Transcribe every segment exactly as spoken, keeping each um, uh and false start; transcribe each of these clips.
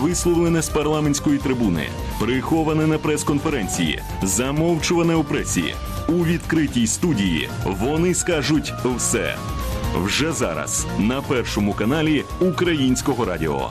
висловлене з парламентської трибуни, приховане на прес-конференції, замовчуване у пресі. У відкритій студії вони скажуть все. Вже зараз на Першому каналі Українського радіо.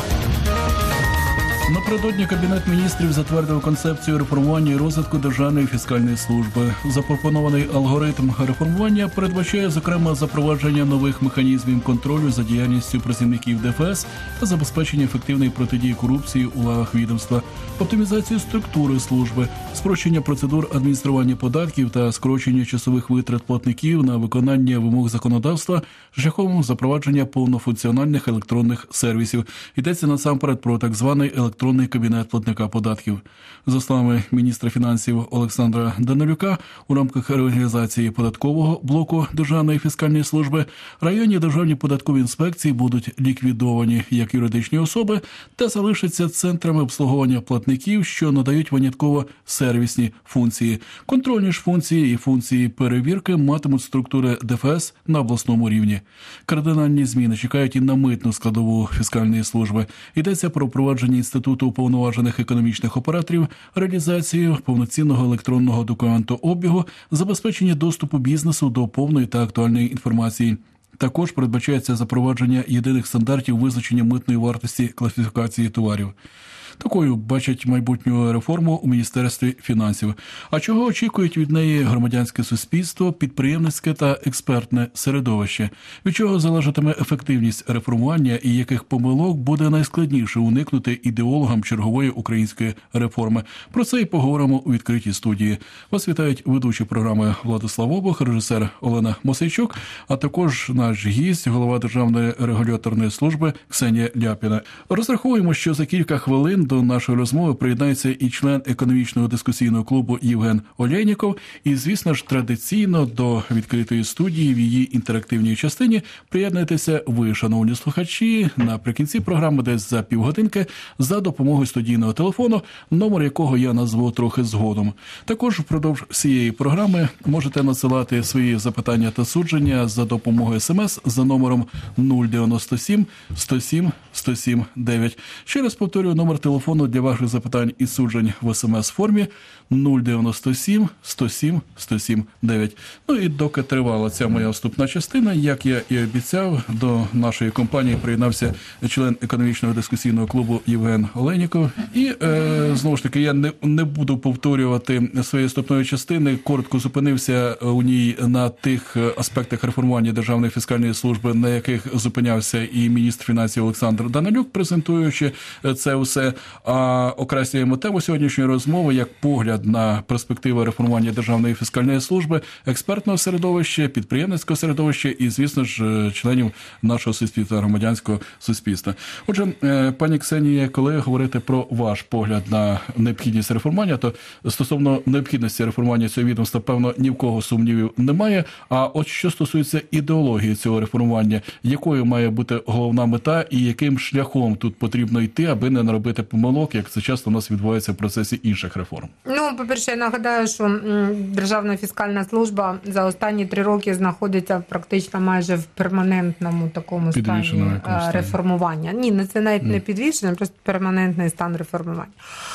Напередодні Кабінет міністрів затвердив концепцію реформування і розвитку Державної фіскальної служби. Запропонований алгоритм реформування передбачає, зокрема, запровадження нових механізмів контролю за діяльністю працівників ДФС та забезпечення ефективної протидії корупції у лавах відомства, оптимізацію структури служби, спрощення процедур адміністрування податків та скорочення часових витрат платників на виконання вимог законодавства шляхом запровадження повнофункціональних електронних сервісів. Йдеться насамперед про так званий електронний електронний кабінет платника податків. За словами міністра фінансів Олександра Данилюка, у рамках реорганізації податкового блоку Державної фіскальної служби районні державні податкові інспекції будуть ліквідовані як юридичні особи та залишаться центрами обслуговування платників, що надають винятково сервісні функції. Контрольні ж функції і функції перевірки матимуть структури ДФС на обласному рівні. Кардинальні зміни чекають і на митну складову фіскальної служби. Йдеться про впровадження інституту уповноважених економічних операторів, реалізацію повноцінного електронного документообігу, забезпечення доступу бізнесу до повної та актуальної інформації. Також передбачається запровадження єдиних стандартів визначення митної вартості класифікації товарів. Такою бачать майбутню реформу у Міністерстві фінансів. А чого очікують від неї громадянське суспільство, підприємницьке та експертне середовище? Від чого залежатиме ефективність реформування і яких помилок буде найскладніше уникнути ідеологам чергової української реформи? Про це і поговоримо у відкритій студії. Вас вітають ведучі програми Владислав Обух, режисер Олена Мосейчук, а також наш гість, голова Державної регуляторної служби Ксенія Ляпіна. Розраховуємо, що за кілька хвилин до нашої розмови приєднається і член економічного дискусійного клубу Євген Олейніков. І, звісно ж, традиційно до відкритої студії в її інтерактивній частині приєднуєтеся ви, шановні слухачі, наприкінці програми десь за півгодинки за допомогою студійного телефону, номер якого я назву трохи згодом. Також впродовж всієї програми можете надсилати свої запитання та судження за допомогою смс за номером нуль дев'яносто сім сто сім сто сім дев'ять. Ще раз повторюю номер телефону телефону для ваших запитань і суджень в смс-формі нуль дев'яносто сім сто сім сто сім дев'ять. Ну і доки тривала ця моя вступна частина, як я і обіцяв, до нашої компанії приєднався член економічного дискусійного клубу Євген Олейніков. І, е, знову ж таки, я не, не буду повторювати своєї вступної частини, коротко зупинився у ній на тих аспектах реформування Державної фіскальної служби, на яких зупинявся і міністр фінансів Олександр Данилюк, презентуючи це все. А окреслюємо тему сьогоднішньої розмови як погляд на перспективи реформування Державної фіскальної служби, експертного середовища, підприємницького середовища і, звісно ж, членів нашого суспільства, громадянського суспільства. Отже, пані Ксенія, коли говорити про ваш погляд на необхідність реформування, то стосовно необхідності реформування цього відомства, певно, ні в кого сумнівів немає. А от що стосується ідеології цього реформування, якою має бути головна мета і яким шляхом тут потрібно йти, аби не наробити помилок, як це часто у нас відбувається в процесі інших реформ? Ну, по-перше, я нагадаю, що Державна фіскальна служба за останні три роки знаходиться практично майже в перманентному такому стані реформування. Ні, це навіть не підвішене, просто перманентний стан реформування.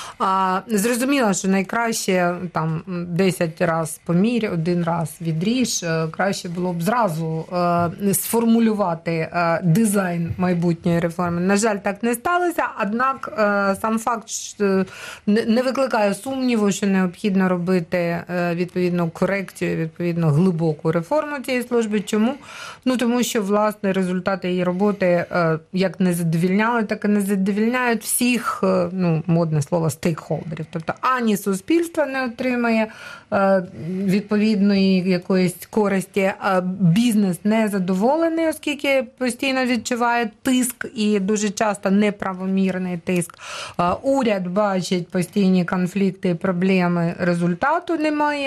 А, зрозуміло, що найкраще там десять раз помір, один раз відріж, краще було б зразу е, сформулювати е, дизайн майбутньої реформи. На жаль, так не сталося, однак е, сам факт що не викликає сумніву, що необхідно робити е, відповідну корекцію, відповідно глибоку реформу цієї служби. Чому? Ну, тому що, власне, результати її роботи е, як не задовільняли, так і не задовільняють всіх, е, ну, модне слово, стейкхолдерів. Тобто ані суспільство не отримає е, відповідної якоїсь користі, а бізнес не задоволений, оскільки постійно відчуває тиск і дуже часто неправомірний тиск. Уряд бачить постійні конфлікти, проблеми, результату немає.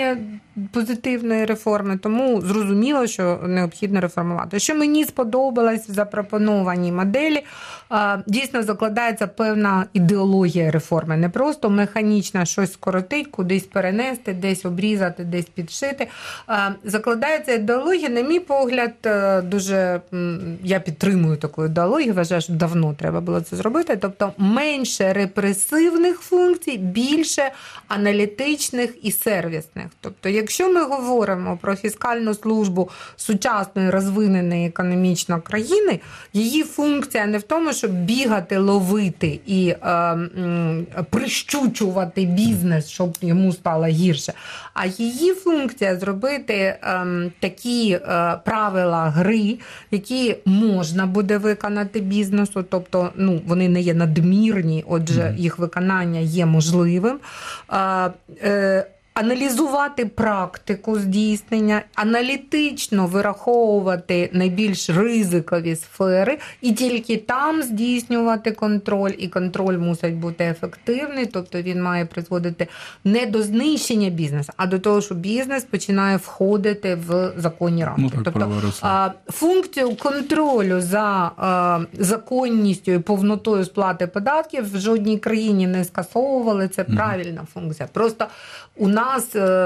позитивної реформи, тому зрозуміло, що необхідно реформувати. Що мені сподобалось в запропонованій моделі, дійсно закладається певна ідеологія реформи. Не просто механічно щось скоротить, кудись перенести, десь обрізати, десь підшити. Закладається ідеологія, на мій погляд, дуже, я підтримую таку ідеологію, вважаю, що давно треба було це зробити, тобто менше репресивних функцій, більше аналітичних і сервісних. Тобто, якщо ми говоримо про фіскальну службу сучасної розвиненої економічно країни, її функція не в тому, щоб бігати, ловити і е, м, прищучувати бізнес, щоб йому стало гірше, а її функція зробити е, такі е, правила гри, які можна буде виконати бізнесу, тобто ну, вони не є надмірні, отже, їх виконання є можливим. Е, е, Аналізувати практику здійснення, аналітично вираховувати найбільш ризикові сфери і тільки там здійснювати контроль. І контроль мусить бути ефективний, тобто він має призводити не до знищення бізнесу, а до того, що бізнес починає входити в законні рамки. Ну, так, тобто функцію контролю за законністю і повнотою сплати податків в жодній країні не скасовували, це правильна функція. Просто у нас нас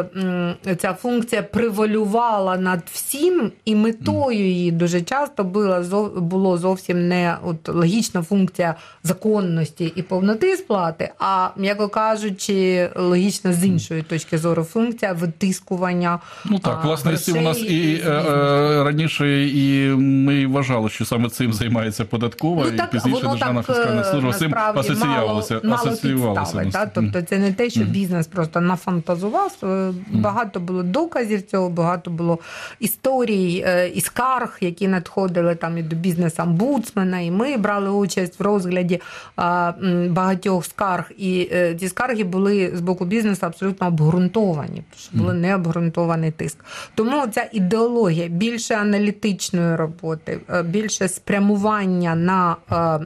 ця функція превалювала над всім, і метою її дуже часто було, було зовсім не от, логічна функція законності і повноти сплати, а, м'яко кажучи, логічна з іншої точки зору функція витискування. Ну так, власне, у нас і, і раніше і ми вважали, що саме цим займається податкова, ну, так, і пізніше Державна фіскальна служба цим асоціювалася. Мало, мало підстави, так? Тобто це не те, що бізнес просто нафантазував. Багато було доказів цього, багато було історій і скарг, які надходили там і до бізнес-омбудсмена, і ми брали участь в розгляді багатьох скарг. І ці скарги були з боку бізнесу абсолютно обґрунтовані, тому що був необґрунтований тиск. Тому ця ідеологія більше аналітичної роботи, більше спрямування на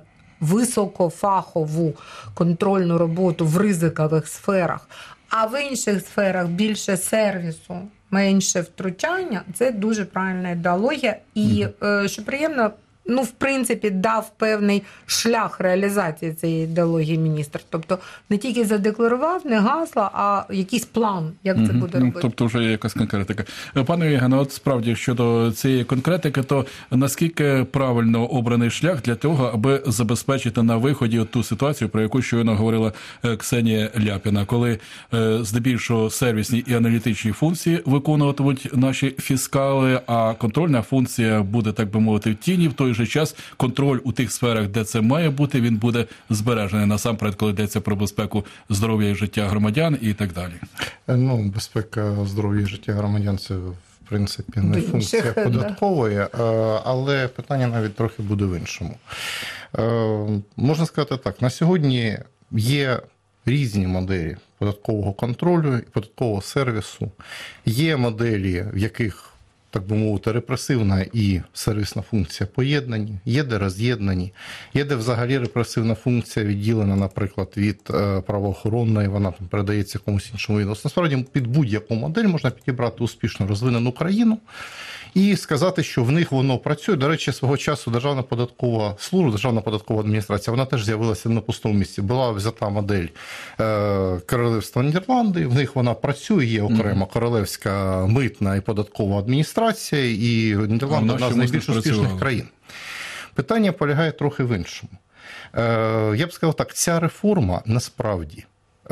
високофахову контрольну роботу в ризикових сферах, а в інших сферах більше сервісу, менше втручання, це дуже правильна ідеологія. І, що приємно, ну, в принципі, дав певний шлях реалізації цієї ідеології міністр. Тобто не тільки задекларував, не гасла, а якийсь план, як це буде робити. Тобто вже є якась конкретика. Пане Євгене, от справді щодо цієї конкретики, то наскільки правильно обраний шлях для того, аби забезпечити на виході ту ситуацію, про яку щойно говорила Ксенія Ляпіна, коли здебільшого сервісні і аналітичні функції виконуватимуть наші фіскали, а контрольна функція буде, так би мовити, в тіні, в той же час контроль у тих сферах, де це має бути, він буде збережений насамперед, коли йдеться про безпеку здоров'я і життя громадян і так далі. Ну, безпека здоров'я і життя громадян – це, в принципі, не функція податкової, але питання навіть трохи буде в іншому. Можна сказати так, на сьогодні є різні моделі податкового контролю і податкового сервісу. Є моделі, в яких, так би мовити, репресивна і сервісна функція поєднані, є де роз'єднані, є де взагалі репресивна функція відділена, наприклад, від правоохоронної, вона там передається комусь іншому відомству. Насправді, під будь-яку модель можна підібрати успішно розвинену країну і сказати, що в них воно працює. До речі, свого часу Державна податкова служба, Державна податкова адміністрація, вона теж з'явилася на пустому місці. Була взята модель Королівства Нідерланди, в них вона працює, є окремо Королевська митна і податкова адміністрація, і Нідерланди – одна з найбільш успішних країн. Питання полягає трохи в іншому. Я б сказав так, ця реформа насправді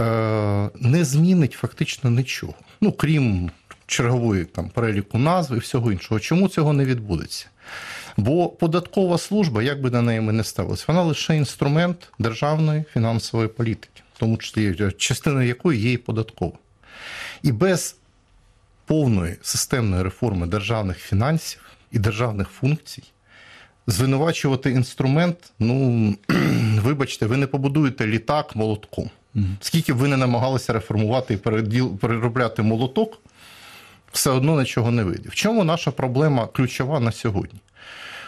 не змінить фактично нічого. Ну, крім чергової там переліку назв і всього іншого. Чому цього не відбудеться? Бо податкова служба, як би на неї ми не ставилися, вона лише інструмент державної фінансової політики, в тому числі частина якої є і податкова. І без повної системної реформи державних фінансів і державних функцій звинувачувати інструмент, ну, вибачте, ви не побудуєте літак молотком. Скільки б ви не намагалися реформувати і переробляти молоток, все одно нічого не вийде. В чому наша проблема ключова на сьогодні?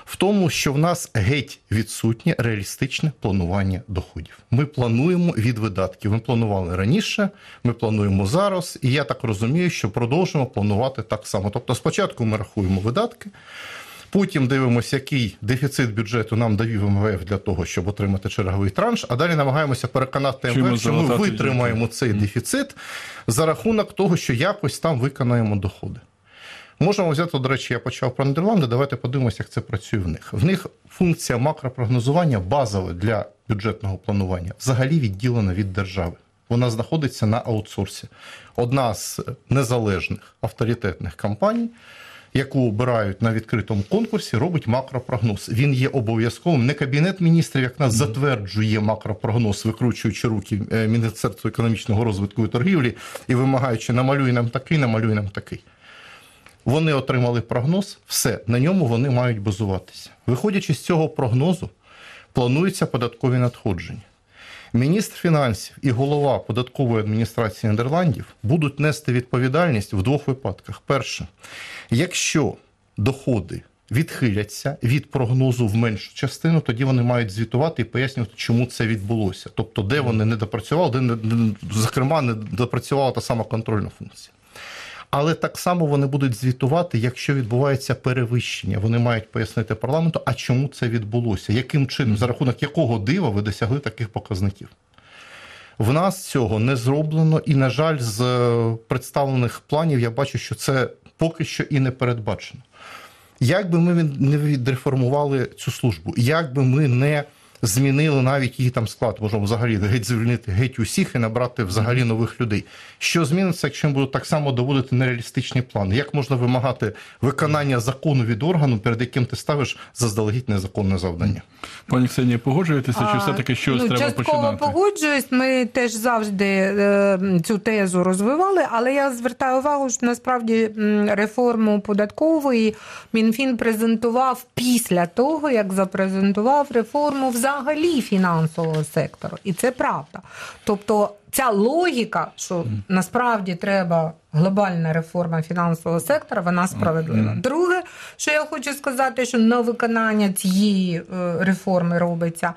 в тому, що в нас геть відсутнє реалістичне планування доходів. Ми плануємо від видатків. Ми планували раніше, ми плануємо зараз, і я так розумію, що продовжуємо планувати так само. Тобто спочатку ми рахуємо видатки, потім дивимося, який дефіцит бюджету нам довів ем ве еф для того, щоб отримати черговий транш, а далі намагаємося переконати ем ве еф, що ми витримаємо цей дефіцит за рахунок того, що якось там виконаємо доходи. Можемо взяти, до речі, я почав про Нідерланди, давайте подивимося, як це працює в них. В них функція макропрогнозування базова для бюджетного планування взагалі відділена від держави. Вона знаходиться на аутсорсі. Одна з незалежних авторитетних компаній, яку обирають на відкритому конкурсі, робить макропрогноз. Він є обов'язковим. Не Кабінет міністрів, як нас затверджує макропрогноз, викручуючи руки Міністерству економічного розвитку і торгівлі і вимагаючи намалюй нам такий, намалюй нам такий. Вони отримали прогноз, все, на ньому вони мають базуватися. Виходячи з цього прогнозу, плануються податкові надходження. Міністр фінансів і голова податкової адміністрації Нідерландів будуть нести відповідальність в двох випадках. Перше, якщо доходи відхиляться від прогнозу в меншу частину, тоді вони мають звітувати і пояснювати, чому це відбулося. Тобто, де вони не допрацювали, де, зокрема, не допрацювала та сама контрольна функція. Але так само вони будуть звітувати, якщо відбувається перевищення. Вони мають пояснити парламенту, а чому це відбулося, яким чином, за рахунок якого дива ви досягли таких показників. В нас цього не зроблено, і, на жаль, з представлених планів я бачу, що це поки що і не передбачено. Як би ми не відреформували цю службу, як би ми не змінили навіть її там склад, можемо взагалі геть звільнити геть усіх і набрати взагалі нових людей. Що зміниться, якщо ми будуть так само доводити нереалістичні плани? Як можна вимагати виконання закону від органу, перед яким ти ставиш заздалегідь незаконне завдання? Пані Ксенія, погоджуєтеся, чи все-таки щось ну, треба частково починати? Частково погоджуюсь, ми теж завжди е, цю тезу розвивали, але я звертаю увагу, що насправді реформу податкової Мінфін презентував після того, як запрезентував реформу взагалі взагалі фінансового сектору. І це правда. Тобто ця логіка, що насправді треба глобальна реформа фінансового сектора, вона справедлива. Друге, що я хочу сказати, що на виконання цієї реформи робиться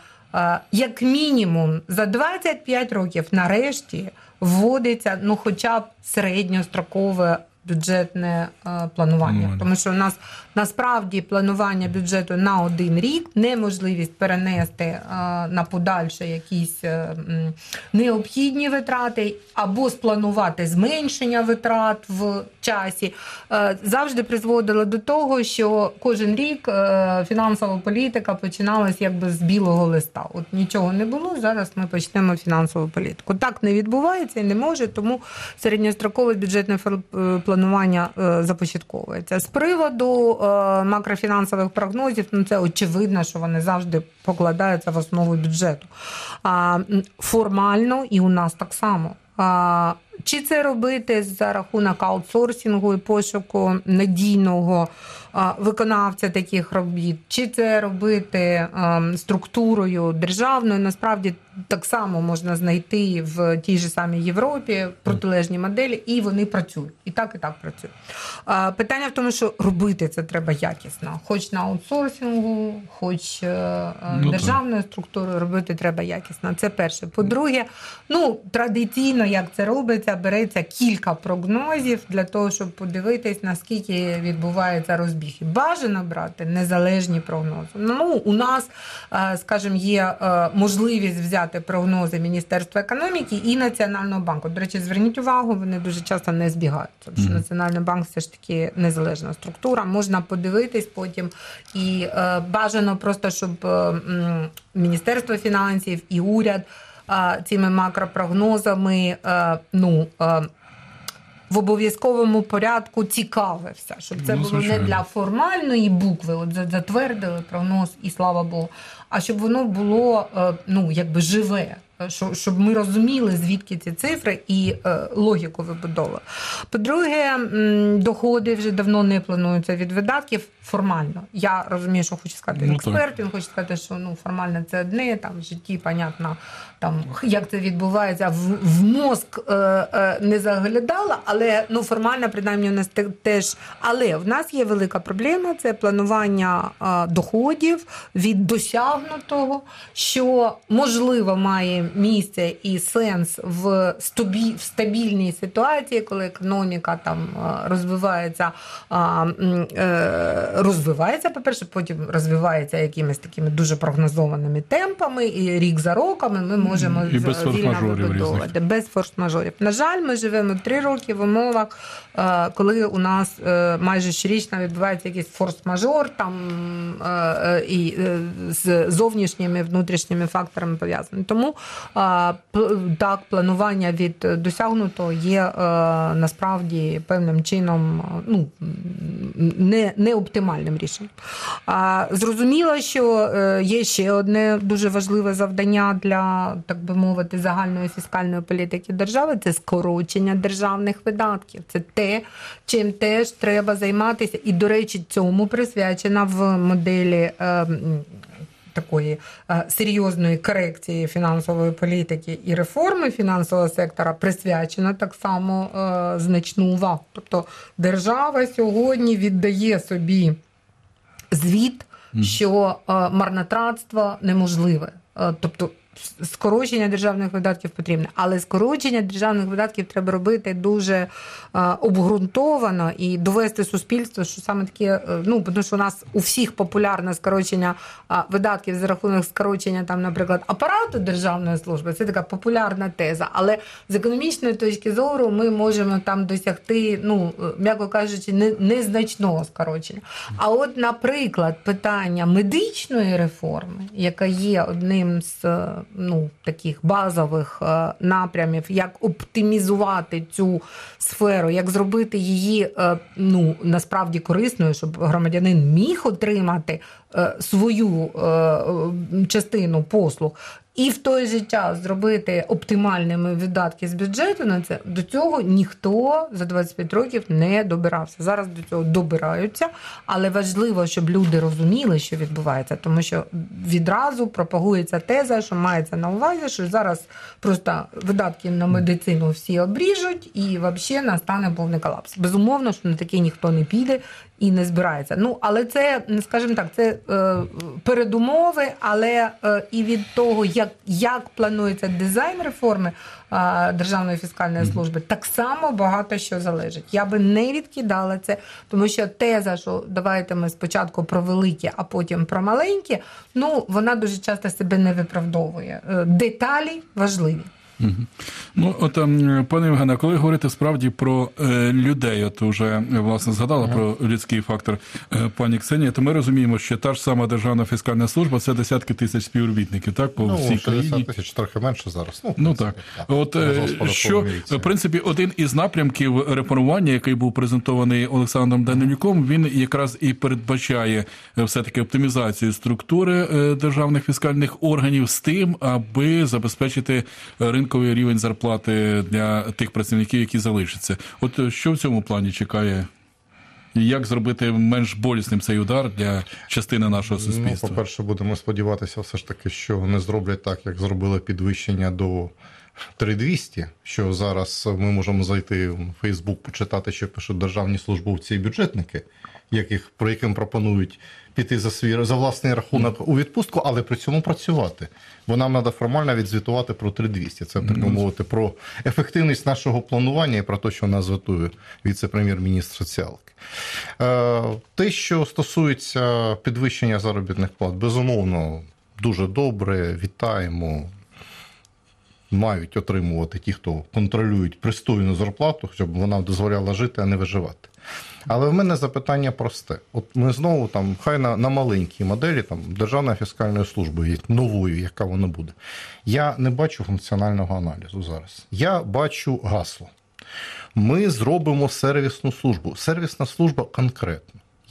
як мінімум за двадцять п'ять років нарешті вводиться ну хоча б середньострокове бюджетне е, планування. Mm. Тому що у нас насправді планування бюджету на один рік, неможливість перенести е, на подальше якісь е, необхідні витрати або спланувати зменшення витрат в часі, е, завжди призводило до того, що кожен рік е, фінансова політика починалась якби з білого листа. От нічого не було, зараз ми почнемо фінансову політику. Так не відбувається і не може, тому середньострокове бюджетне планування планування е, започатковується. З приводу е, макрофінансових прогнозів, ну це очевидно, що вони завжди покладаються в основу бюджету. А, формально і у нас так само. А, чи це робити за рахунок аутсорсингу і пошуку надійного а, виконавця таких робіт, чи це робити а, структурою державною, насправді так само можна знайти в тій же самій Європі протилежні моделі, і вони працюють. І так, і так працюють. А, питання в тому, що робити це треба якісно. Хоч на аутсорсингу, хоч а, ну, державною структурою робити треба якісно. Це перше. По-друге, ну, традиційно, як це робиться, береться кілька прогнозів для того, щоб подивитись, наскільки відбувається розбіг. І бажано брати незалежні прогнози. Ну, у нас, скажімо, є можливість взяти прогнози Міністерства економіки і Національного банку. До речі, зверніть увагу, вони дуже часто не збігаються. Тому що Національний банк все ж таки незалежна структура. Можна подивитись потім. І бажано просто, щоб Міністерство фінансів і уряд цими макропрогнозами, ну, в обов'язковому порядку цікавився, щоб це було не для формальної букви, от затвердили прогноз і слава Богу, а щоб воно було, ну, якби живе, щоб ми розуміли, звідки ці цифри і логіку вибудови. По-друге, доходи вже давно не плануються від видатків формально. Я розумію, що хочу сказати ну, експерт, він хоче сказати, що ну, формально це одне, там в житті, понятно, там, як це відбувається, в, в мозк е, е, не заглядала, але ну, формально, принаймні, у нас теж. Але в нас є велика проблема, це планування е, доходів від досягнутого, що, можливо, має місце і сенс в, стобі, в стабільній ситуації, коли економіка там розвивається, е, е, розвивається, по-перше, потім розвивається якимись такими дуже прогнозованими темпами, і рік за роком ми можемо і без вільно вибудовувати. Без форс-мажорів. На жаль, ми живемо три роки в умовах, коли у нас майже щорічно відбувається якийсь форс-мажор, там і з зовнішніми і внутрішніми факторами пов'язані. Тому так, планування від досягнутого є насправді певним чином ну, не, не оптимальним рішенням. Зрозуміло, що є ще одне дуже важливе завдання для, так би мовити, загальної фіскальної політики держави – це скорочення державних видатків. Це те, чим теж треба займатися. І, до речі, цьому присвячена в моделі е, такої е, серйозної корекції фінансової політики і реформи фінансового сектора присвячена так само е, значну увагу. Тобто держава сьогодні віддає собі звіт, що е, марнотратство неможливе. Е, тобто скорочення державних видатків потрібне, але скорочення державних видатків треба робити дуже а, обґрунтовано і довести суспільству, що саме таке, ну, тому що у нас у всіх популярне скорочення а, видатків за рахунок скорочення, там, наприклад, апарату державної служби, це така популярна теза, але з економічної точки зору ми можемо там досягти, ну, м'яко кажучи, не, незначного скорочення. А от, наприклад, питання медичної реформи, яка є одним з ну, таких базових е, напрямів, як оптимізувати цю сферу, як зробити її е, ну, насправді корисною, щоб громадянин міг отримати е, свою е, частину послуг, і в той же час зробити оптимальними видатки з бюджету на це, до цього ніхто за двадцять п'ять років не добирався. Зараз до цього добираються, але важливо, щоб люди розуміли, що відбувається, тому що відразу пропагується теза, що мається на увазі, що зараз просто видатки на медицину всі обріжуть і взагалі настане повний колапс. Безумовно, що на таке ніхто не піде і не збирається. Ну, але це, скажімо так, це е, передумови, але е, і від того, як, як планується дизайн реформи е, Державної фіскальної служби, так само багато що залежить. Я би не відкидала це, тому що теза, що давайте ми спочатку про велике, а потім про маленьке, ну, вона дуже часто себе не виправдовує. Е, деталі важливі. Угу. Ну, от, пане Євгене, коли говорити справді про е, людей, от вже, власне, згадала ага. про людський фактор е, пані Ксенія, то ми розуміємо, що та ж сама Державна фіскальна служба – це десятки тисяч співробітників, так, по ну, всій країні. шістдесят тисяч, трохи менше зараз. Ну, ну так. так. От, е, що, в принципі, один із напрямків реформування, який був презентований Олександром Данилюком, він якраз і передбачає все-таки оптимізацію структури е, державних фіскальних органів з тим, аби забезпечити ринковий рівень зарплати для тих працівників, які залишаться. От що в цьому плані чекає? І як зробити менш болісним цей удар для частини нашого суспільства? Ну, по-перше, будемо сподіватися все ж таки, що не зроблять так, як зробили підвищення до три двісті, що зараз ми можемо зайти в Фейсбук, почитати, що пишуть державні службовці і бюджетники, яких, про яким пропонують піти за свій за власний рахунок у відпустку, але при цьому працювати. Бо нам треба формально відзвітувати про три двісті. Це, так мовити, про ефективність нашого планування і про те, що нас звітує віце-прем'єр-міністр соціалки. Те, що стосується підвищення заробітних плат, безумовно, дуже добре, вітаємо. Мають отримувати ті, хто контролюють пристойну зарплату, щоб вона дозволяла жити, а не виживати. Але в мене запитання просте. От ми знову там, хай на, на маленькій моделі там, Державної фіскальної служби, новою, яка вона буде. Я не бачу функціонального аналізу зараз. Я бачу гасло. Ми зробимо сервісну службу. Сервісна служба конкретно.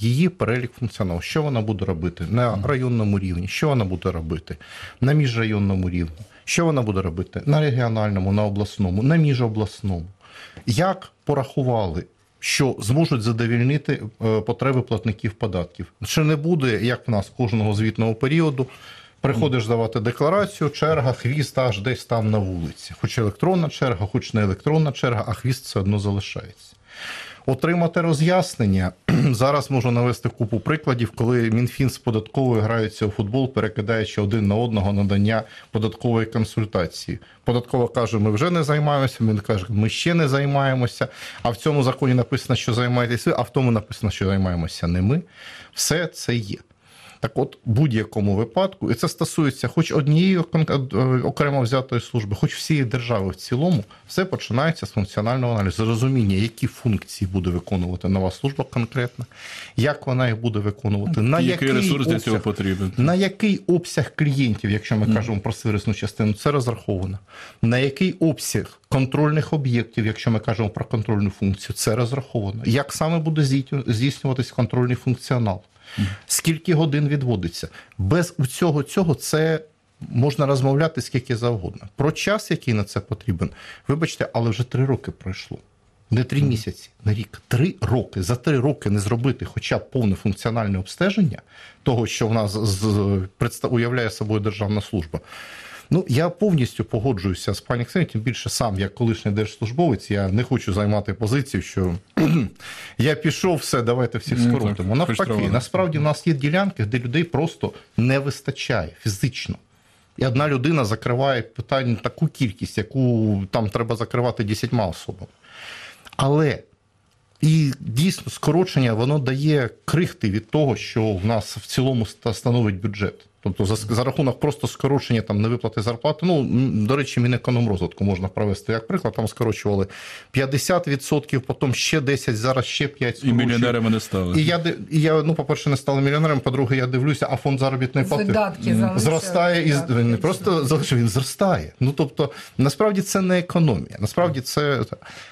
її перелік функціоналу. Що вона буде робити на районному рівні, що вона буде робити на міжрайонному рівні, що вона буде робити на регіональному, на обласному, на міжобласному. Як порахували, що зможуть задовільнити потреби платників податків. Чи не буде, як в нас, кожного звітного періоду, приходиш здавати декларацію, черга, хвіст аж десь там на вулиці. Хоч електронна черга, хоч не електронна черга, а хвіст все одно залишається. Отримати роз'яснення. Зараз можу навести купу прикладів, коли Мінфін з податковою граються у футбол, перекидаючи один на одного надання податкової консультації. Податкова каже, ми вже не займаємося, він каже, ми ще не займаємося, а в цьому законі написано, що займаєтесь ви, а в тому написано, що займаємося не ми. Все це є. Так от, в будь-якому випадку, і це стосується хоч однієї окремо взятої служби, хоч всієї держави в цілому, все починається з функціонального аналізу, розуміння, які функції буде виконувати нова служба конкретно, як вона їх буде виконувати, на який, який ресурс обсяг, для цього потрібен, на який обсяг клієнтів, якщо ми mm. кажемо про сервісну частину, це розраховано, на який обсяг контрольних об'єктів, якщо ми кажемо про контрольну функцію, це розраховано, як саме буде здійснюватись контрольний функціонал. Скільки годин відводиться. Без цього цього це можна розмовляти скільки завгодно. Про час, який на це потрібен, вибачте, але вже три роки пройшло. Не три місяці, не рік. Три роки. За три роки не зробити хоча б повне функціональне обстеження того, що в нас уявляє собою державна служба. Ну, я повністю погоджуюся з пані Ксенією, тим більше сам, як колишній держслужбовець, я не хочу займати позицію, що я пішов, все, давайте всіх скоротимо. Навпаки, насправді в нас є ділянки, де людей просто не вистачає фізично. І одна людина закриває питань таку кількість, яку там треба закривати десятьма особами. Але і дійсно скорочення, воно дає крихти від того, що в нас в цілому становить бюджет. Тобто за, за рахунок просто скорочення там, невиплати зарплати, ну, до речі, Мінекономрозвитку можна провести як приклад, там скорочували п'ятдесят відсотків, потім ще десять, зараз ще п'ять скорочують. І мільйонерами не стали. І я, і я, ну, по-перше, не стали мільйонером, по-друге, я дивлюся, а фонд заробітної плати зростає, і він не просто залишив, він зростає. Ну, тобто, насправді це не економія, насправді це...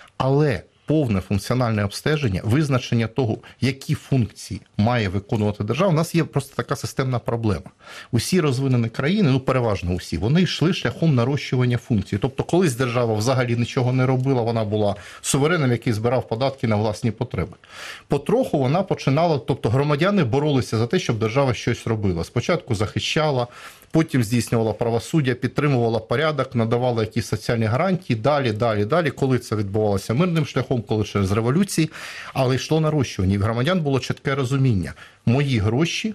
Але повне функціональне обстеження, визначення того, які функції має виконувати держава, у нас є просто така системна проблема. Усі розвинені країни, ну переважно усі, вони йшли шляхом нарощування функцій. Тобто колись держава взагалі нічого не робила, вона була сувереном, який збирав податки на власні потреби. Потроху вона починала, тобто громадяни боролися за те, щоб держава щось робила. Спочатку захищала, потім здійснювала правосуддя, підтримувала порядок, надавала якісь соціальні гарантії, далі, далі, далі, коли це відбувалося мирним шляхом, коли через революції, але йшло нарощування. І в громадян було чітке розуміння. Мої гроші,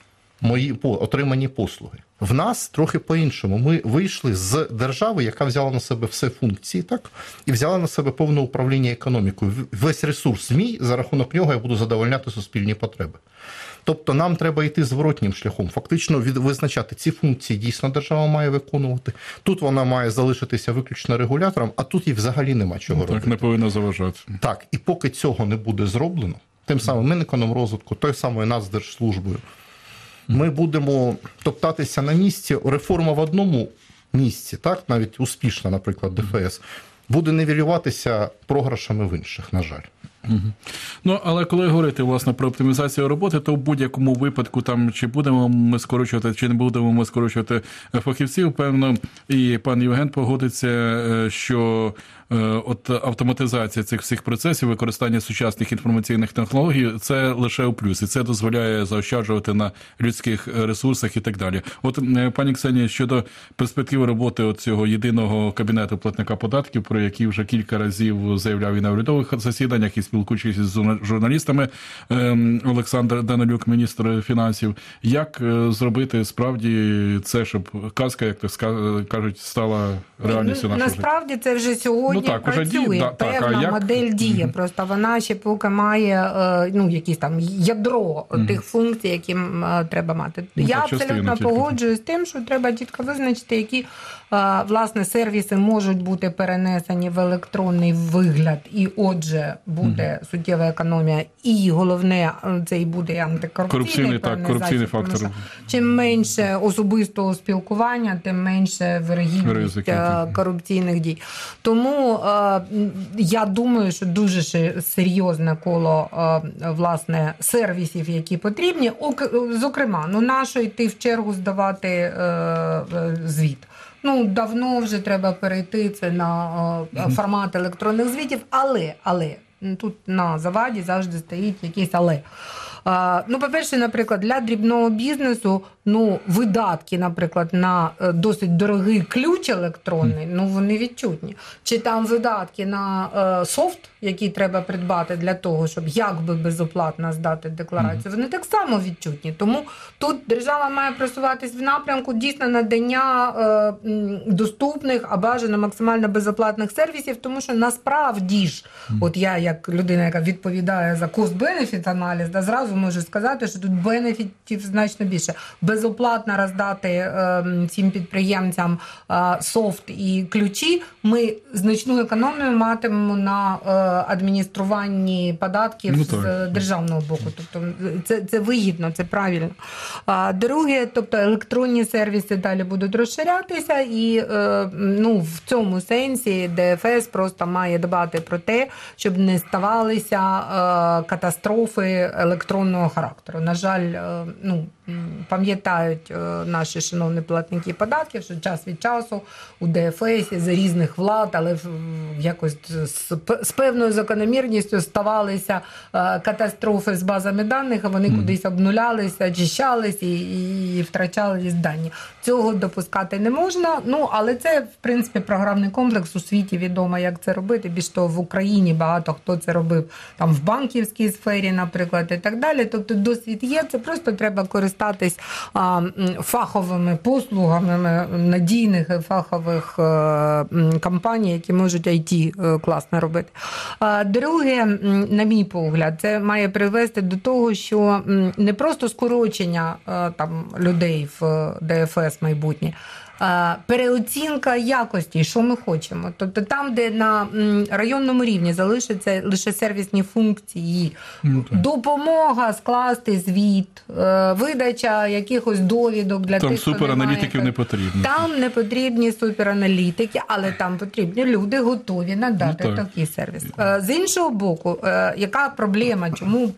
мої отримані послуги. В нас трохи по-іншому. Ми вийшли з держави, яка взяла на себе все функції, так, і взяла на себе повне управління економікою. Весь ресурс мій, за рахунок нього я буду задовольняти суспільні потреби. Тобто нам треба йти зворотнім шляхом, фактично визначати, ці функції дійсно держава має виконувати. Тут вона має залишитися виключно регулятором, а тут їй взагалі нема чого так, робити. Так, не повинна заважати. Так, і поки цього не буде зроблено, тим самим Мінекономрозвитку, той самою Нацдержслужбою, ми будемо топтатися на місці. Реформа в одному місці, так, навіть успішна, наприклад, ДФС, буде нівелюватися програшами в інших, на жаль. Угу. Ну, але коли говорити, власне, про оптимізацію роботи, то в будь-якому випадку, там, чи будемо ми скорочувати, чи не будемо ми скорочувати фахівців, певно, і пан Євген погодиться, що от автоматизація цих всіх процесів, використання сучасних інформаційних технологій, це лише у плюс, і це дозволяє заощаджувати на людських ресурсах і так далі. От, пані Ксенія, щодо перспективи роботи от цього єдиного кабінету платника податків, про який вже кілька разів заявляв і на урядових засіданнях, і спілкуючись з журналістами, Олександр Данилюк, міністр фінансів, як зробити справді це, щоб казка, як то кажуть, стала реальністю нашого життя? Насправді це вже сьогодні ну, так, працює, вже діє, да, певна так, як... модель діє, mm-hmm. просто вона ще поки має ну, якісь там ядро mm-hmm. тих функцій, які треба мати. Ну, Я абсолютно погоджуюсь з тим, що треба чітко визначити, які власне сервіси можуть бути перенесені в електронний вигляд, і отже буде mm-hmm. суттєва економія, і головне, це і буде антикорупційний так, корупційний засіб, фактор. Чим менше особистого спілкування, тим менше вирогідність корупційних дій. Тому Тому я думаю, що дуже серйозне коло, власне, сервісів, які потрібні. Зокрема, ну нащо йти в чергу здавати звіт? Ну, давно вже треба перейти це на формат електронних звітів, але, але, тут на заваді завжди стоїть якийсь але. Ну, по-перше, наприклад, для дрібного бізнесу, ну, видатки, наприклад, на досить дорогий ключ електронний, ну, вони відчутні. Чи там видатки на е, софт, який треба придбати для того, щоб якби безоплатно здати декларацію, вони так само відчутні. Тому тут держава має просуватись в напрямку дійсно надання е, доступних, а бажано максимально безоплатних сервісів, тому що насправді ж, от я як людина, яка відповідає за cost-benefit аналіз, да, зразу можу сказати, що тут бенефітів значно більше. Безоплатно роздати е, цим підприємцям е, софт і ключі, ми значну економію матимемо на е, адмініструванні податків ну, з державного боку. Тобто це, це вигідно, це правильно. А друге, тобто електронні сервіси далі будуть розширятися і е, ну, в цьому сенсі ДФС просто має дбати про те, щоб не ставалися е, катастрофи електронного характеру. На жаль, ну, пам'ятають наші шановні платники податків, що час від часу у ДФС з різних влад, але якось з певною закономірністю ставалися катастрофи з базами даних, а вони mm. кудись обнулялися, очищались і, і втрачались дані. Цього допускати не можна, ну, але це, в принципі, програмний комплекс у світі відомо, як це робити. Більш того, в Україні багато хто це робив там в банківській сфері, наприклад, і так далі. Тобто досвід є, це просто треба користатись а, фаховими послугами надійних і фахових а, компаній, які можуть ай ті класно робити. А, друге, на мій погляд, це має привести до того, що не просто скорочення а, там, людей в ДФС майбутнє, переоцінка якості, що ми хочемо. Тобто там, де на районному рівні залишаться лише сервісні функції, ну, допомога скласти звіт, видача якихось довідок для там тих, хто супераналітиків не потрібно. Там не потрібні супераналітики, але там потрібні люди, готові надати ну, такий сервіс. З іншого боку, яка проблема, чому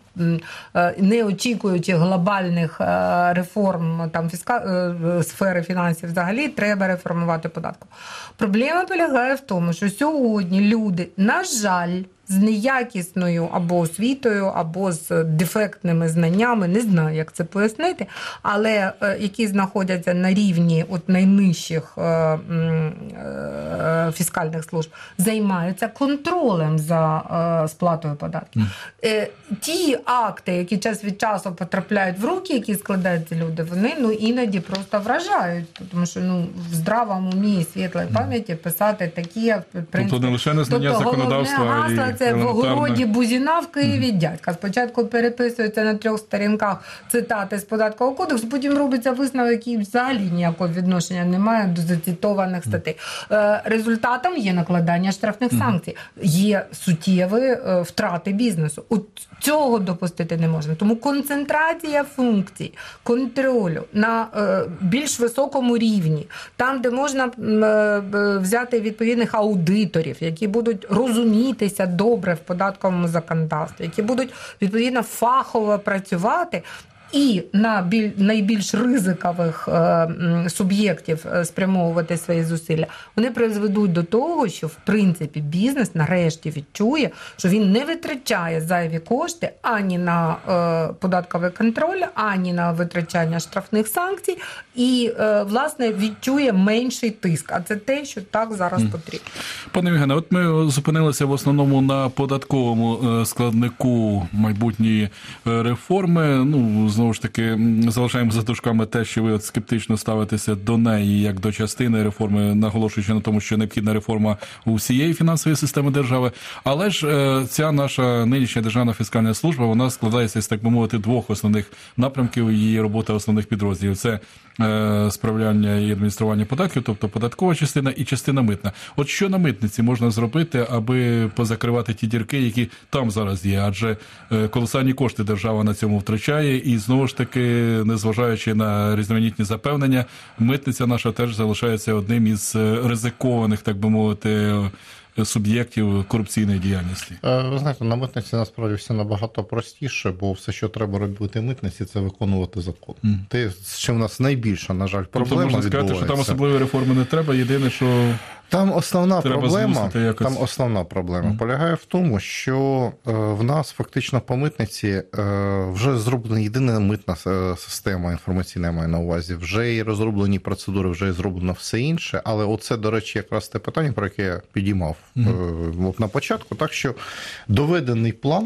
не очікуючи глобальних реформ там, фіска... сфери фінансів взагалі, треба реформувати податку. Проблема полягає в тому, що сьогодні люди, на жаль, з неякісною або освітою, або з дефектними знаннями, не знаю, як це пояснити, але е, які знаходяться на рівні от найнижчих е, е, фіскальних служб, займаються контролем за е, сплатою податків. Е, ті акти, які час від часу потрапляють в руки, які складають ці люди, вони ну, іноді просто вражають, тому що ну, в здравому умі і світлій пам'яті писати такі... Тобто не лише незнання тобто, законодавства, і це в огороді Бузіна в Києві mm. дядька. Спочатку переписується на трьох сторінках цитати з податкового кодексу, потім робиться висновок, який взагалі ніякого відношення не має до зацитованих статей. Mm. Результатом є накладання штрафних mm. санкцій. Є суттєві втрати бізнесу. От цього допустити не можна. Тому концентрація функцій, контролю на більш високому рівні, там, де можна взяти відповідних аудиторів, які будуть розумітися добре в податковому законодавстві, які будуть, відповідно, фахово працювати, і на біль, найбільш ризикових е, суб'єктів спрямовувати свої зусилля, вони призведуть до того, що, в принципі, бізнес нарешті відчує, що він не витрачає зайві кошти ані на е, податковий контроль, ані на витрачання штрафних санкцій, і, е, власне, відчує менший тиск. А це те, що так зараз mm. потрібно. Пане Євгене, от ми зупинилися в основному на податковому складнику майбутньої реформи. Ну, знову ж таки, залишаємо за дужками те, що ви от скептично ставитеся до неї, як до частини реформи, наголошуючи на тому, що необхідна реформа усієї фінансової системи держави. Але ж ця наша нинішня Державна фіскальна служба, вона складається з, так би мовити, двох основних напрямків її роботи основних підрозділів. Це справляння і адміністрування податків, тобто податкова частина і частина митна. От що на митниці можна зробити, аби позакривати ті дірки, які там зараз є? Адже колосальні кошти держава на цьому втрачає, і знову ж таки, незважаючи на різноманітні запевнення, митниця наша теж залишається одним із ризикованих, так би мовити, суб'єктів корупційної діяльності? Ви знаєте, на митниці насправді все набагато простіше, бо все, що треба робити митниці, це виконувати закон. Mm. Те, з чим у нас найбільша, на жаль, проблема відбувається. Тобто можна сказати, що там особливої реформи не треба, єдине, що там основна треба проблема, якось... там основна проблема mm. полягає в тому, що в нас фактично по митниці вже зроблена єдина митна система інформаційна, я маю на увазі, вже і розроблені процедури, вже і зроблено все інше, але оце, до речі, якраз те питання, про яке я підіймав mm. от на початку, так що доведений план,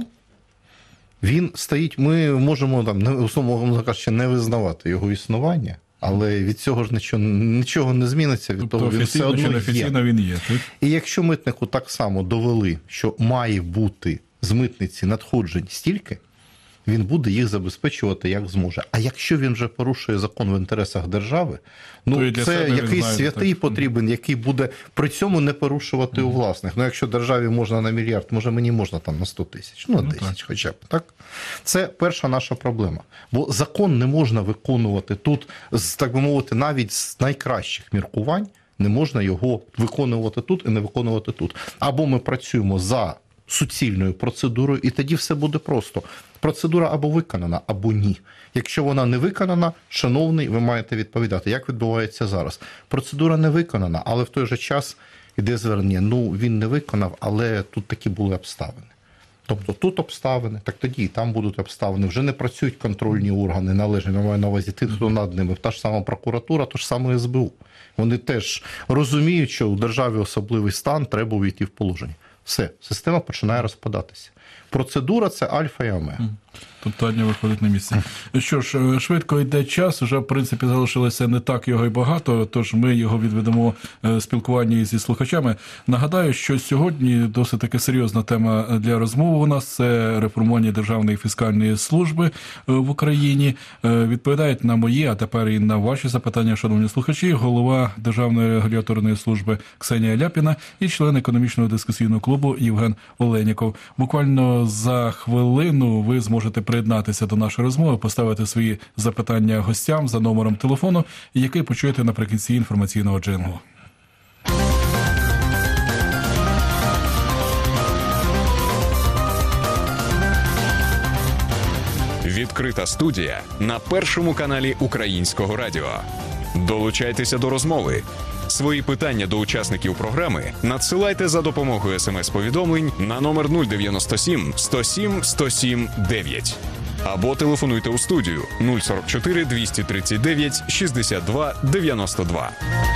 він стоїть, ми можемо там, условно кажучи, не визнавати його існування, але від цього ж нічого, нічого не зміниться, від тобто того він все одно є. Офіційно він є. Так? І якщо митнику так само довели, що має бути з митниці надходжень стільки, він буде їх забезпечувати як зможе. А якщо він вже порушує закон в інтересах держави, ну це якийсь знає, святий так. потрібен, який буде при цьому не порушувати mm. у власних. Ну якщо державі можна на мільярд, може мені можна там на сто тисяч, ну на ну, десять так. хоча б. Так? Це перша наша проблема. Бо закон не можна виконувати тут, з, так би мовити, навіть з найкращих міркувань, не можна його виконувати тут і не виконувати тут. Або ми працюємо за суцільною процедурою, і тоді все буде просто. Процедура або виконана, або ні. Якщо вона не виконана, шановний, ви маєте відповідати. Як відбувається зараз? Процедура не виконана, але в той же час іде звернення. Ну, він не виконав, але тут такі були обставини. Тобто тут обставини, так тоді і там будуть обставини. Вже не працюють контрольні органи належні, я маю на увазі тих, хто над ними. Та ж сама прокуратура, то ж саме ес бе у. Вони теж розуміють, що у державі особливий стан, треба увійти в положення. Все, система починає розпадатися. Процедура – це альфа і омега. Питання виходить на місце. Що ж, швидко йде час, вже, в принципі, залишилося не так його й багато, тож ми його відведемо спілкування зі слухачами. Нагадаю, що сьогодні досить таки серйозна тема для розмови у нас – це реформування Державної фіскальної служби в Україні. Відповідають на мої, а тепер і на ваші запитання, шановні слухачі, голова Державної регуляторної служби Ксенія Ляпіна і член економічного дискусійного клубу Євген Оленіков. Буквально за хвилину ви зможете приєднатися до нашої розмови, поставити свої запитання гостям за номером телефону, який почуєте наприкінці інформаційного джинглу. Відкрита студія на Першому каналі Українського радіо. Долучайтеся до розмови. Свої питання до учасників програми надсилайте за допомогою смс-повідомлень на номер нуль дев'яносто сім сто сім сто сім дев'ять. Або телефонуйте у студію нуль сорок чотири двісті тридцять дев'ять шістдесят два дев'яносто два.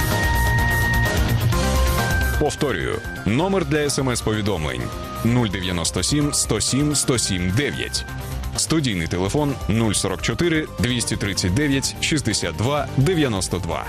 Повторюю, номер для смс-повідомлень нуль дев'яносто сім сто сім сто сім дев'ять. Студійний телефон нуль сорок чотири двісті тридцять дев'ять шістдесят два дев'яносто два.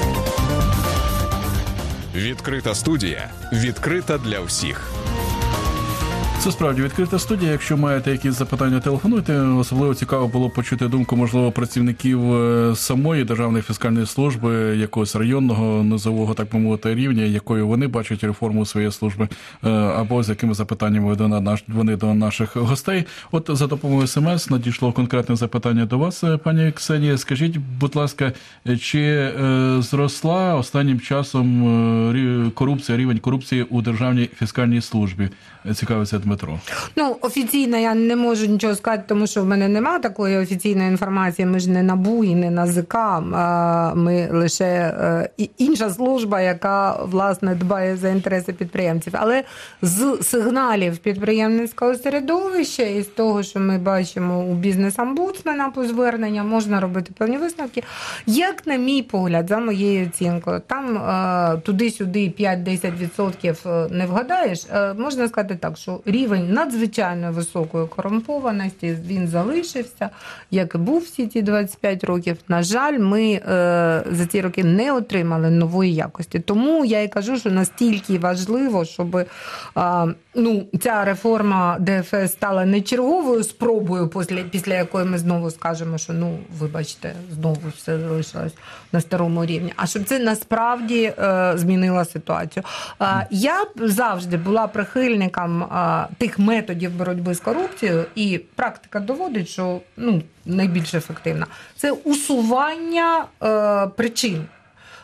Відкрита студія. Відкрита для всіх. Це справді відкрита студія. Якщо маєте якісь запитання, телефонуйте. Особливо цікаво було почути думку, можливо, працівників самої Державної фіскальної служби, якогось районного, низового, так би мовити, рівня, якою вони бачать реформу своєї служби, або з якими запитаннями вони до наших гостей. От за допомогою смс надійшло конкретне запитання до вас, пані Ксенія. Скажіть, будь ласка, чи зросла останнім часом корупція, рівень корупції у Державній фіскальній службі? Цікавиться Дмитро. Ну, офіційно я не можу нічого сказати, тому що в мене немає такої офіційної інформації. Ми ж не НАБУ і не НАЗК. Ми лише інша служба, яка, власне, дбає за інтереси підприємців. Але з сигналів підприємницького середовища і з того, що ми бачимо у бізнес-омбудсмена по зверненням, можна робити певні висновки. Як, на мій погляд, за моєю оцінкою, там туди-сюди п'ять-десять відсотків не вгадаєш, можна сказати так, що рівень надзвичайно високої корумпованості, він залишився, як і був всі ці двадцять п'ять років. На жаль, ми е, за ці роки не отримали нової якості. Тому я і кажу, що настільки важливо, щоб е, ну, ця реформа де еф ес стала не черговою спробою, після, після якої ми знову скажемо, що, ну, вибачте, знову все залишилось на старому рівні, а щоб це насправді е, змінило ситуацію. Е, я завжди була прихильником е, тих методів боротьби з корупцією, і практика доводить, що, ну, найбільш ефективна – це усування е, причин.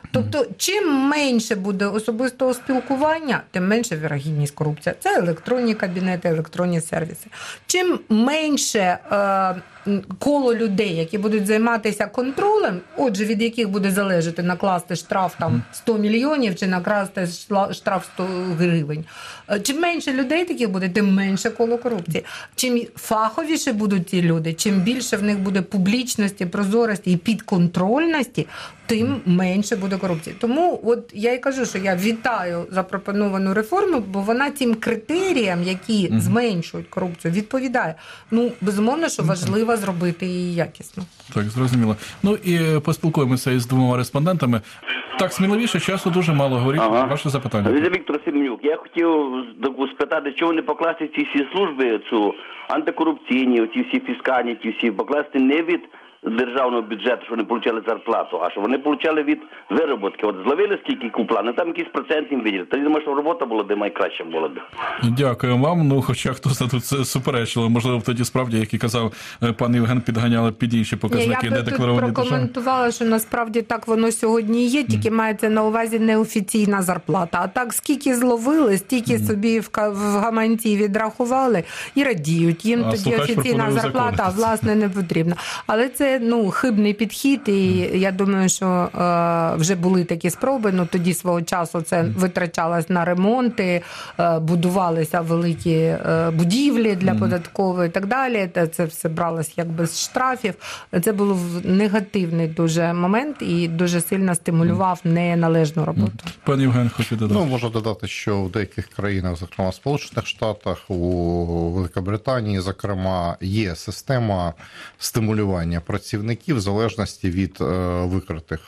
Тобто, чим менше буде особистого спілкування, тим менше вірогідність корупції. Це електронні кабінети, електронні сервіси. Чим менше е, коло людей, які будуть займатися контролем, отже, від яких буде залежати накласти штраф там сто мільйонів чи накласти штраф сто гривень. Чим менше людей таких буде, тим менше коло корупції. Чим фаховіше будуть ті люди, чим більше в них буде публічності, прозорості і підконтрольності, тим менше буде корупції. Тому от я і кажу, що я вітаю запропоновану реформу, бо вона тим критеріям, які mm-hmm. зменшують корупцію, відповідає. Ну, безумовно, що важливо mm-hmm. зробити її якісно. Так, зрозуміло. Ну і поспілкуємося із двома респондентами. Так, сміливіше, часу дуже мало. Говоріть, ага. Ваше запитання. Віктор Семенюк, я хотів спитати, чому не покласти ці всі служби, цю антикорупційні, ці всі фіскальні, ті всі, покласти не від державного бюджету, що вони отримали зарплату, а що вони отримали від вироботки. От зловили скільки купла, ну там якийсь процент їм виділи. Тоді думаю, що робота була де найкраща була б. Дякую вам. Ну, хоча хтось тут суперечило. Можливо, тоді справді, як і казав пан Євген, підганяли під інші показники. Я би тут прокоментувала, що насправді так воно сьогодні є, тільки mm. мається на увазі неофіційна зарплата. А так, скільки зловили, стільки mm. собі в гаманці відрахували і радіють. Їм а тоді офіційна зарплата, а власне, не потрібна. Але це ну, хибний підхід, і я думаю, що е, вже були такі спроби, ну тоді свого часу це витрачалось на ремонти, е, будувалися великі е, будівлі для податкової і так далі, це все бралось як без штрафів. Це був негативний дуже момент і дуже сильно стимулював неналежну роботу. Пан Євген, хочу додати. Ну, можу додати, що в деяких країнах, зокрема в Сполучених Штатах, у Великобританії, зокрема, є система стимулювання працівників в залежності від е, викритих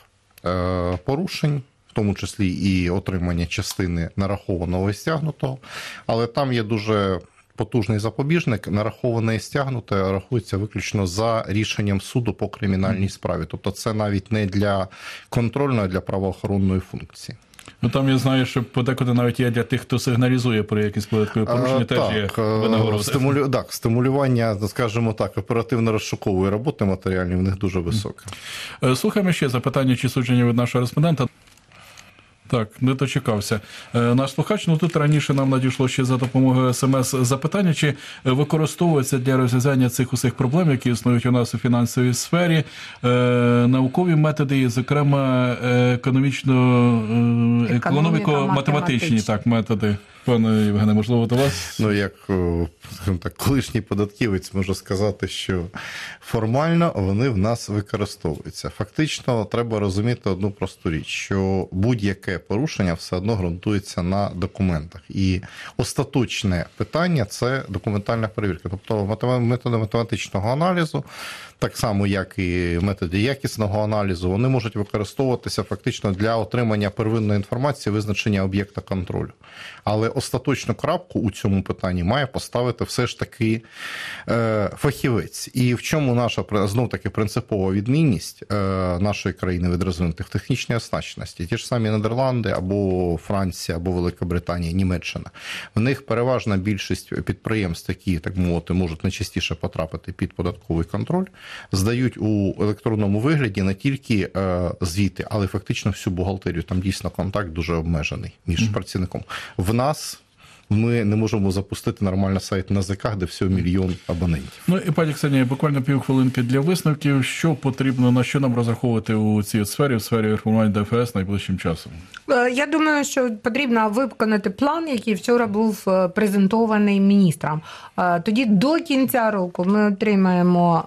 е, порушень, в тому числі і отримання частини нарахованого і стягнутого, але там є дуже потужний запобіжник, нараховане і стягнуте рахується виключно за рішенням суду по кримінальній справі. Тобто це навіть не для контрольної, а для правоохоронної функції. Ну там я знаю, що подекуди навіть є для тих, хто сигналізує про якісь податкові порушення, теж є винагороди. Стимулю... Так, стимулювання, скажімо так, оперативно-розшукової роботи матеріальної в них дуже високе. Слухаємо ще запитання чи судження від нашого респондента. Так, не дочекався. Наш слухач, ну тут раніше нам надійшло ще за допомогою смс запитання, чи використовуються для розв'язання цих усіх проблем, які існують у нас у фінансовій сфері, наукові методи, зокрема економічно, економіко-математичні так, методи. Пане Євгене, можливо, до вас? Ну, як так, колишній податківець можу сказати, що формально вони в нас використовуються. Фактично, треба розуміти одну просту річ, що будь-яке порушення все одно ґрунтується на документах. І остаточне питання – це документальна перевірка. Тобто методи математичного аналізу, так само, як і методи якісного аналізу, вони можуть використовуватися фактично для отримання первинної інформації, визначення об'єкта контролю. Але остаточну крапку у цьому питанні має поставити все ж таки е, фахівець. І в чому наша, знов-таки, принципова відмінність е, нашої країни від розвинутих? В технічній оснащеності. Ті ж самі Нідерланди, або Франція, або Великобританія, Німеччина. В них переважна більшість підприємств, які, так мовити, можуть найчастіше потрапити під податковий контроль, здають у електронному вигляді не тільки е, звіти, але фактично всю бухгалтерію. Там дійсно контакт дуже обмежений між mm-hmm. працівником. В нас ми не можемо запустити нормально сайт на ЗК, де всього мільйон абонентів. Ну і пані Ксенія, буквально півхвилинки для висновків. Що потрібно, на що нам розраховувати у цій сфері, в сфері реформування ДФС найближчим часом? Я думаю, що потрібно виконати план, який вчора був презентований міністрам. Тоді до кінця року ми отримаємо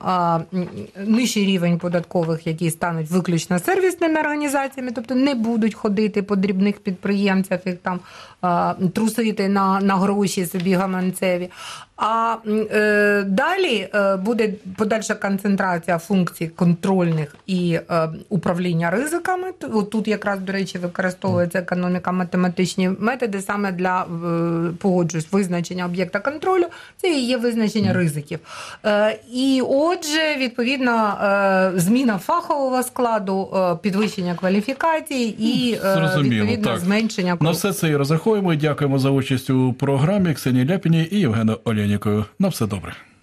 нижчий рівень податкових, які стануть виключно сервісними організаціями, тобто не будуть ходити по дрібних підприємцях, їх там трусити на, на гроші собі гаманцеві. А е, далі е, буде подальша концентрація функцій контрольних і е, управління ризиками. От тут якраз, до речі, використовується економіка-математичні методи саме для, е, погоджуюсь, визначення об'єкта контролю. Це і є визначення ризиків. Е, і отже, відповідно, е, зміна фахового складу, е, підвищення кваліфікації і, е, відповідно, так. зменшення корупції. На все це і розраховуємо. Дякуємо за участь у програмі. Ксенії Ляпіній і Євгену Олєнікою. На все добре.